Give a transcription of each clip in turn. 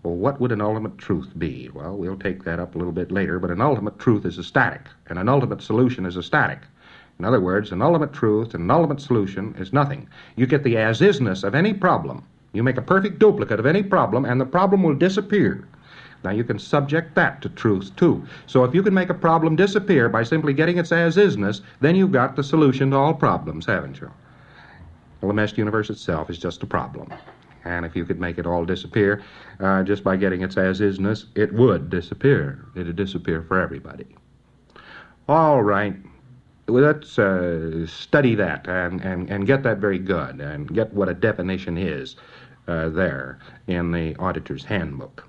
Well, what would an ultimate truth be? Well, we'll take that up a little bit later, but an ultimate truth is a static, and an ultimate solution is a static. In other words, an ultimate truth and an ultimate solution is nothing. You get the as-isness of any problem. You make a perfect duplicate of any problem, and the problem will disappear. Now, you can subject that to truth, too. So if you can make a problem disappear by simply getting its as-isness, then you've got the solution to all problems, haven't you? Well, the meshed universe itself is just a problem. And if you could make it all disappear just by getting its as-isness, it would disappear. It would disappear for everybody. All right. Let's study that and get that very good and get what a definition is there in the Auditor's Handbook.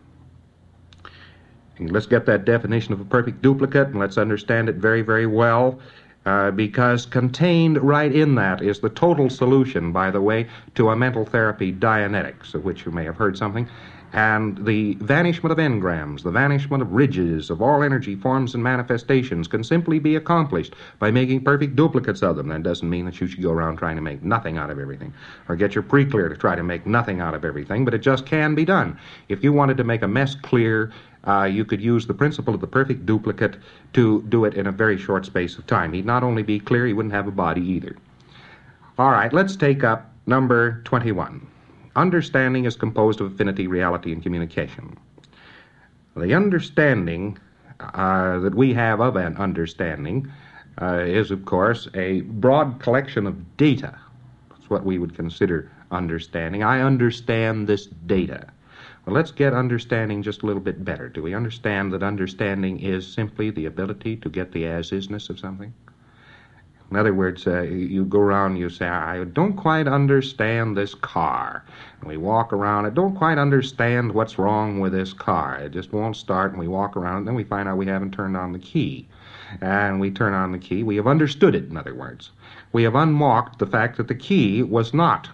And let's get that definition of a perfect duplicate, and let's understand it very, very well, because contained right in that is the total solution, by the way, to a mental therapy Dianetics, of which you may have heard something, and the vanishment of engrams, the vanishment of ridges, of all energy forms and manifestations can simply be accomplished by making perfect duplicates of them. That doesn't mean that you should go around trying to make nothing out of everything, or get your pre-clear to try to make nothing out of everything, but it just can be done. If you wanted to make a mess clear, you could use the principle of the perfect duplicate to do it in a very short space of time. He'd not only be clear, he wouldn't have a body either. All right, let's take up number 21. Understanding is composed of affinity, reality, and communication. The understanding that we have of an understanding is, of course, a broad collection of data. That's what we would consider understanding. I understand this data. Well, let's get understanding just a little bit better. Do we understand that understanding is simply the ability to get the as-isness of something? In other words, you go around and you say, I don't quite understand this car. And we walk around, I don't quite understand what's wrong with this car. It just won't start, and we walk around, and then we find out we haven't turned on the key. And we turn on the key. We have understood it, in other words. We have unmocked the fact that the key was not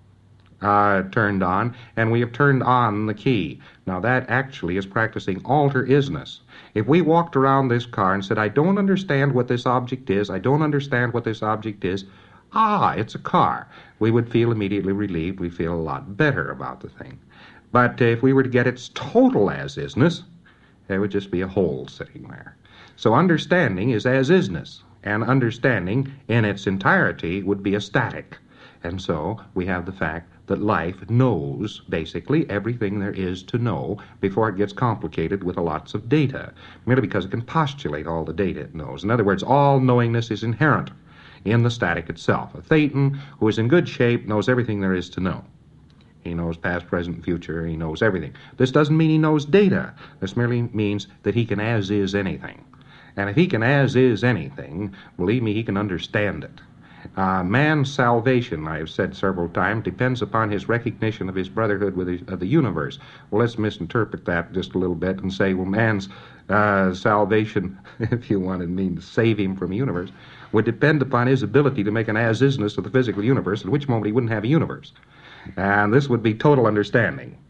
turned on, and we have turned on the key. Now, that actually is practicing alter-isness. If we walked around this car and said, I don't understand what this object is, I don't understand what this object is, it's a car, we would feel immediately relieved. We feel a lot better about the thing. But if we were to get its total as-isness, there would just be a hole sitting there. So understanding is as-isness, and understanding in its entirety would be a static. And so we have the fact that life knows basically everything there is to know before it gets complicated with lots of data, merely because it can postulate all the data it knows. In other words, all knowingness is inherent in the static itself. A thetan who is in good shape knows everything there is to know. He knows past, present, future. He knows everything. This doesn't mean he knows data. This merely means that he can as-is anything. And if he can as-is anything, believe me, he can understand it. Man's salvation, I have said several times, depends upon his recognition of his brotherhood with of the universe. Well, let's misinterpret that just a little bit and say, well, man's salvation, if you wanted me to save him from the universe, would depend upon his ability to make an as-isness of the physical universe, at which moment he wouldn't have a universe. And this would be total understanding.